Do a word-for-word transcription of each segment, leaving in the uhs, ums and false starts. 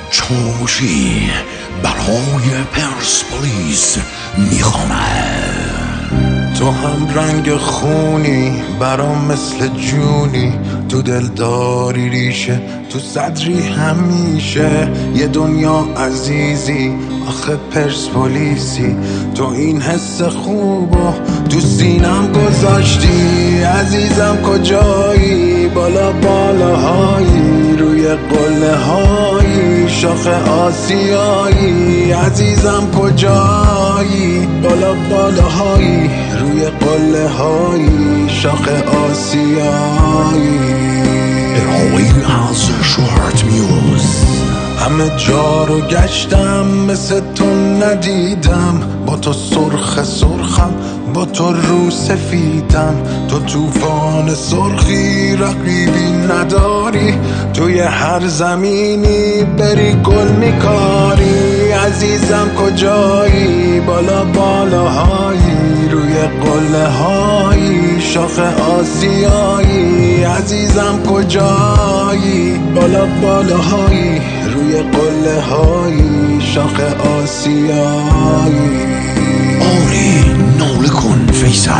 چاوشی برای پرسپولیس میخواند. تو هم رنگ خونی برام مثل جونی، تو دلداری ریشه تو صدری همیشه. یه دنیا عزیزی آخه پرسپولیسی، تو این حس خوبو تو سینم گذاشتی. عزیزم کجایی؟ بالا بالاهایی روی قله هایی شاخ آسیایی. عزیزم کجایی؟ بالا بالاهایی روی قله هایی شاخ آسیایی. الهی از شوهرت میوز. همه جا رو گشتم مثل تو ندیدم، با تو سرخ سرخم با تو رو سفیدم. تو توفان سرخی رقیبی نداری، توی هر زمینی بری گل میکاری. عزیزم کجایی؟ بالا بالاهایی روی قله هایی شاخ آسیایی. عزیزم کجایی؟ بالا بالاهایی روی قله هایی شاخ آسیایی. آری ناله کن فیصل،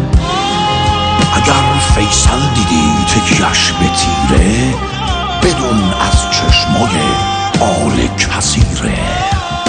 اگر فیصل دیدی تکیش به تیره، بدون از چشمای آل کثیره.